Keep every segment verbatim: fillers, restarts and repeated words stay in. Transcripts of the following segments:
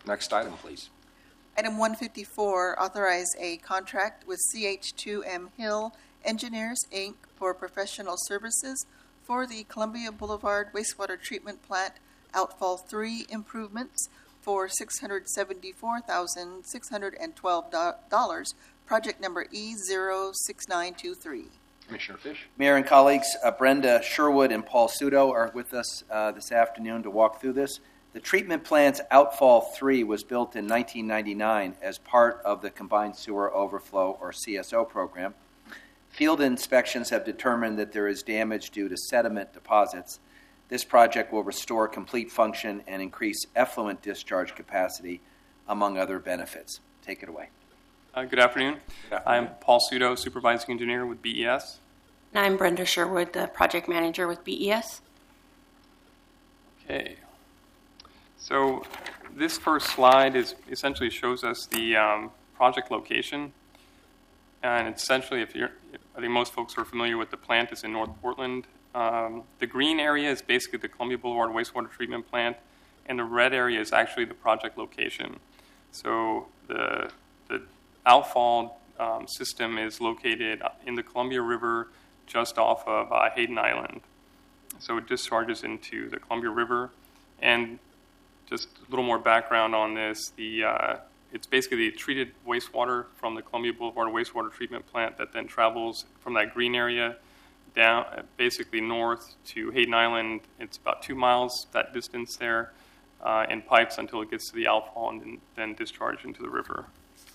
Next item, please. Item one fifty-four, authorize a contract with C H two M Hill Engineers, Incorporated for professional services for the Columbia Boulevard Wastewater Treatment Plant Outfall three improvements for six hundred seventy-four thousand six hundred twelve dollars, project number E zero six nine two three. Commissioner Fish. Mayor and colleagues, uh, Brenda Sherwood and Paul Sudo are with us uh, this afternoon to walk through this. The treatment plant's Outfall three was built in nineteen ninety-nine as part of the Combined Sewer Overflow, or C S O, program. Field inspections have determined that there is damage due to sediment deposits. This project will restore complete function and increase effluent discharge capacity, among other benefits. Take it away. Uh, good afternoon. Good afternoon. I'm Paul Sudo, Supervising Engineer with B E S. And I'm Brenda Sherwood, the Project Manager with B E S. Okay. So this first slide is essentially shows us the um, project location. And essentially, if you're, I think most folks are familiar with the plant. It's in North Portland. Um, the green area is basically the Columbia Boulevard Wastewater Treatment Plant, and the red area is actually the project location. So the the outfall um, system is located in the Columbia River, just off of uh, Hayden Island. So it discharges into the Columbia River. And just a little more background on this, the uh, it's basically the treated wastewater from the Columbia Boulevard Wastewater Treatment Plant that then travels from that green area down, basically north to Hayden Island. It's about two miles, that distance there, uh, in pipes until it gets to the outfall and then, then discharged into the river.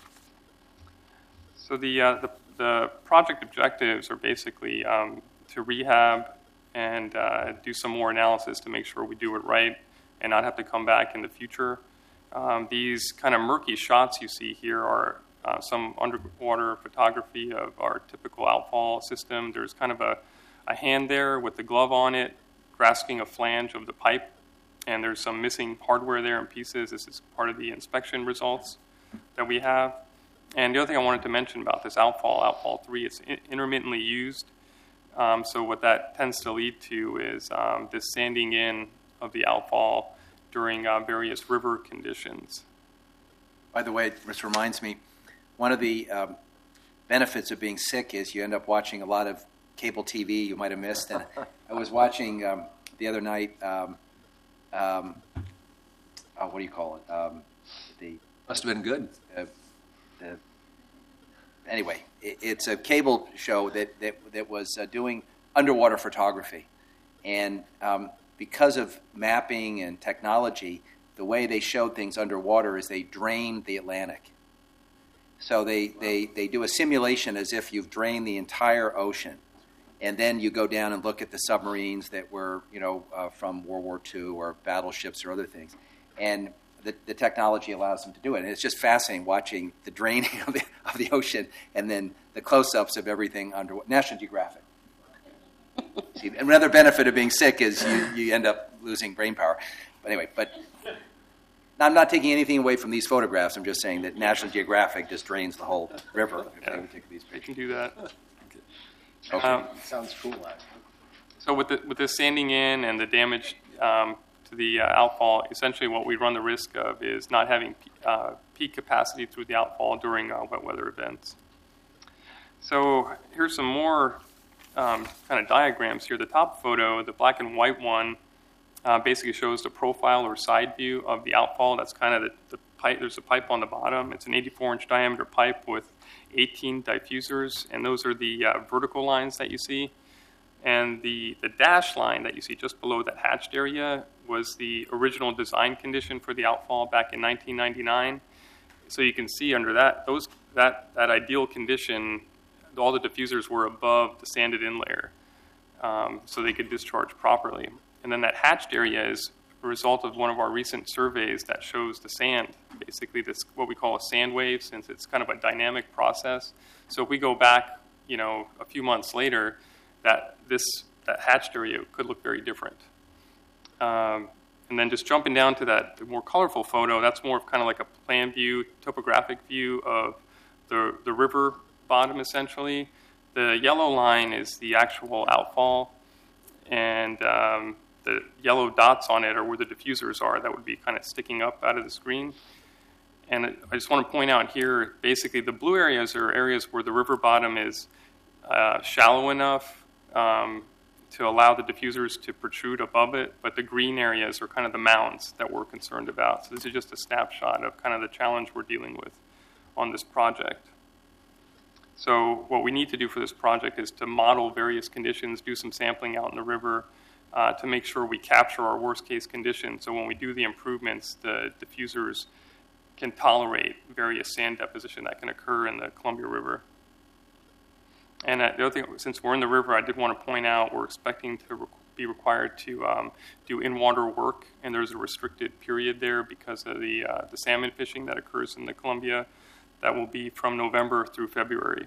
So the, uh, the, the project objectives are basically um, to rehab and uh, do some more analysis to make sure we do it right and not have to come back in the future. Um, these kind of murky shots you see here are uh, some underwater photography of our typical outfall system. There's kind of a, a hand there with the glove on it, grasping a flange of the pipe, and there's some missing hardware there and pieces. This is part of the inspection results that we have. And the other thing I wanted to mention about this outfall, Outfall three, it's in- intermittently used. Um, so what that tends to lead to is um, this sanding in of the outfall during uh, various river conditions. By the way, this reminds me, one of the um, benefits of being sick is you end up watching a lot of cable T V you might have missed. And I was watching um, the other night, um, um, oh, what do you call it? Um, the Must have been good. Uh, the, anyway, it, it's a cable show that, that, that was uh, doing underwater photography. And um, because of mapping and technology, the way they showed things underwater is they drained the Atlantic. So they, they, they do a simulation as if you've drained the entire ocean. And then you go down and look at the submarines that were, you know, uh, from World War Two or battleships or other things. And the, the technology allows them to do it. And it's just fascinating watching the draining of the, of the ocean and then the close-ups of everything under National Geographic. See, another benefit of being sick is you, you end up losing brain power. But anyway, but I'm not taking anything away from these photographs. I'm just saying that National Geographic just drains the whole river. Yeah, they would take these we pictures. can do that. Okay. Um, Sounds cool. so with the, with this sanding in and the damage um, to the uh, outfall, essentially what we run the risk of is not having uh, peak capacity through the outfall during uh, wet weather events. So here's some more um, kind of diagrams here. The top photo, the black and white one, uh, basically shows the profile or side view of the outfall. That's kind of the, the pipe. There's a pipe on the bottom. It's an eighty-four inch diameter pipe with eighteen diffusers, and those are the uh, vertical lines that you see. And the, the dash line that you see just below that hatched area was the original design condition for the outfall back in nineteen ninety-nine. So you can see under that those that, that ideal condition, all the diffusers were above the sanded in layer, um, so they could discharge properly. And then that hatched area is a result of one of our recent surveys that shows the sand, basically this what we call a sand wave, since it's kind of a dynamic process. So if we go back, you know, a few months later, that this that hatched area could look very different. Um, and then just jumping down to that the more colorful photo, that's more of kind of like a plan view, topographic view of the the river bottom, essentially. The yellow line is the actual outfall, and um, the yellow dots on it are where the diffusers are that would be kind of sticking up out of the screen. And I just want to point out here, basically the blue areas are areas where the river bottom is uh, shallow enough um, to allow the diffusers to protrude above it, but the green areas are kind of the mounds that we're concerned about. So this is just a snapshot of kind of the challenge we're dealing with on this project. So what we need to do for this project is to model various conditions, do some sampling out in the river uh, to make sure we capture our worst case conditions. So when we do the improvements, the diffusers can tolerate various sand deposition that can occur in the Columbia River. And uh, the other thing, since we're in the river, I did want to point out we're expecting to re- be required to um, do in-water work, and there's a restricted period there because of the uh, the salmon fishing that occurs in the Columbia. That will be from November through February.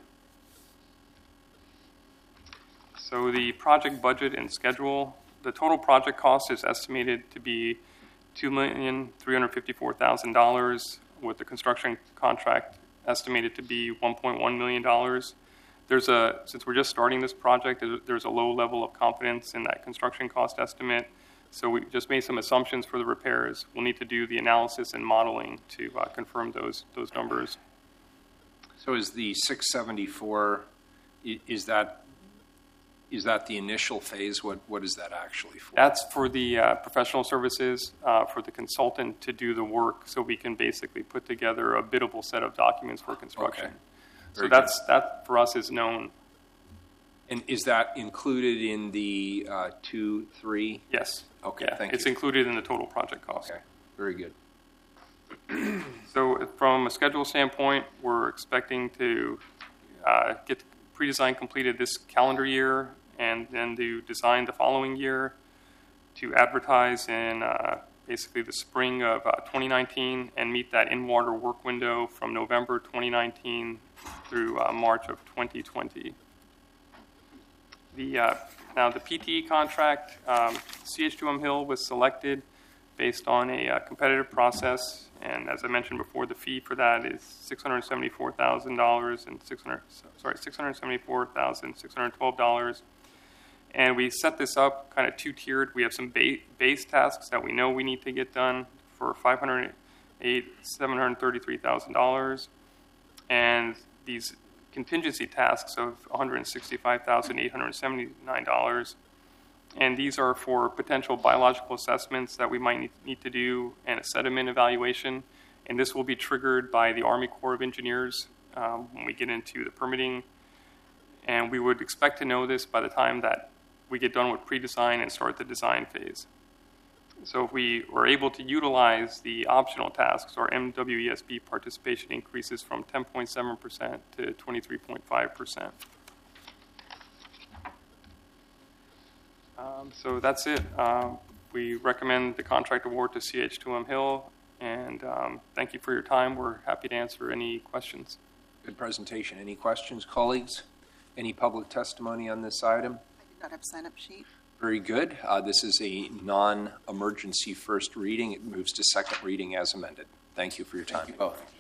So the project budget and schedule, the total project cost is estimated to be two million three hundred fifty-four thousand dollars, with the construction contract estimated to be one point one million dollars. There's a, since we're just starting this project, there's a low level of confidence in that construction cost estimate. So we just made some assumptions for the repairs. We'll need to do the analysis and modeling to uh, confirm those those numbers. So is the six seventy-four, i- is that, is that the initial phase? What, what is that actually for? That's for the uh, professional services, uh, for the consultant to do the work, so we can basically put together a biddable set of documents for construction. Okay. So Very that's that for us is known. And is that included in the uh, two, three? Yes. Okay, Yeah, thank it's you. included in the total project cost. Okay, very good. So from a schedule standpoint, we're expecting to uh, get the pre-design completed this calendar year, and then to design the following year, to advertise in uh, basically the spring of uh, twenty nineteen, and meet that in-water work window from November twenty nineteen through uh, March of twenty twenty. The, uh, now, the P T E contract, um, C H two M Hill was selected based on a uh, competitive process, and as I mentioned before, the fee for that is six hundred seventy-four thousand dollars and six hundred sorry six hundred seventy-four thousand six hundred twelve dollars. And we set this up kind of two-tiered. We have some ba- base tasks that we know we need to get done for five hundred eight thousand seven hundred thirty-three thousand dollars, and these contingency tasks of one hundred sixty-five thousand eight hundred seventy-nine dollars. And these are for potential biological assessments that we might need, need to do, and a sediment evaluation. And this will be triggered by the Army Corps of Engineers um, when we get into the permitting. And we would expect to know this by the time that we get done with pre-design and start the design phase. So if we were able to utilize the optional tasks, our M W E S B participation increases from ten point seven percent to twenty-three point five percent. Um, so that's it. Um, we recommend the contract award to C H two M Hill, and um, thank you for your time. We're happy to answer any questions. Good presentation. Any questions, colleagues? Any public testimony on this item? I did not have sign-up sheet. Very good. Uh, this is a non-emergency first reading. It moves to second reading as amended. Thank you for your time. Thank you both.